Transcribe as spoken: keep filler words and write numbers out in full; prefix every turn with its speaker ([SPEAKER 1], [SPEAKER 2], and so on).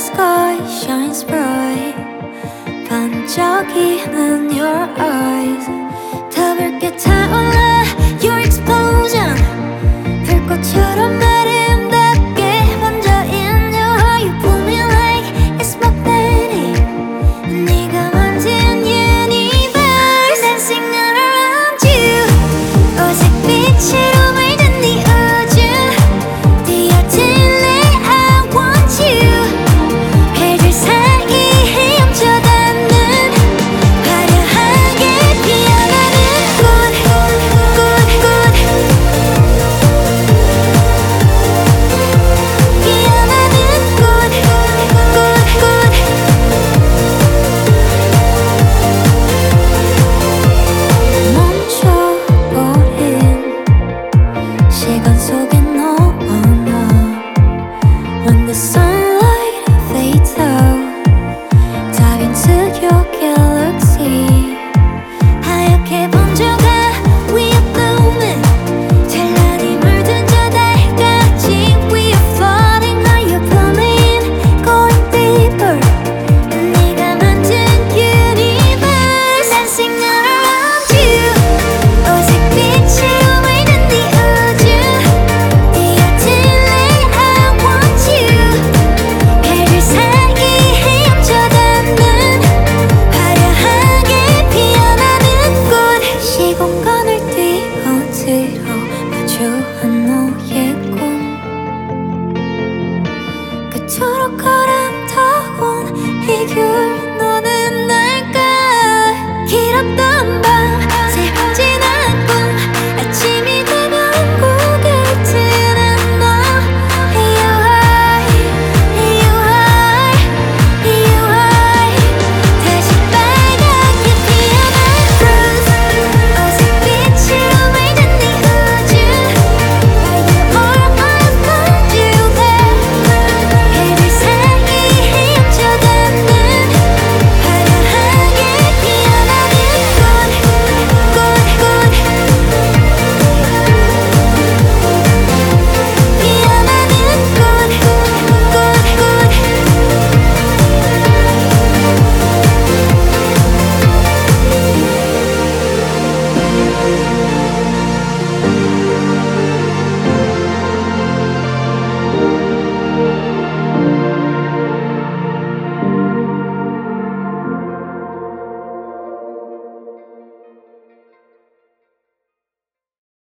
[SPEAKER 1] sky shines bright. 반짝이는 your eyes. 더 붉게 타올라 your explosion. 불꽃처럼 아름답게 번져있는 your heart. You pull me like it's magnetic. 네가 만든 universe dancing all around you. 오색 빛으로 물든 네 우주. 뛰어들래 I want you. 별들 사이에 훔쳐담는 화려하게 피어나는 꽃, 꽃, 꽃. 피어나는 꽃, 꽃, 꽃. 멈춰버린 시간 속에 너와 나. When the sunlight fades out, dive into your galaxy. 하얗게 번져가 we are blooming. 찬란히 물든 저 달까지 we are floating. Are you plumbing? Going deeper. 네가 만든 universe dancing all around you. 오색 빛으로 물든 네 우주. 뛰어들래 I want you. 별들 사이에 훔쳐담는 화려하게 피어나는 꽃. 시공간을 뛰어들어 마주한 너의 꿈. 그토록 걸어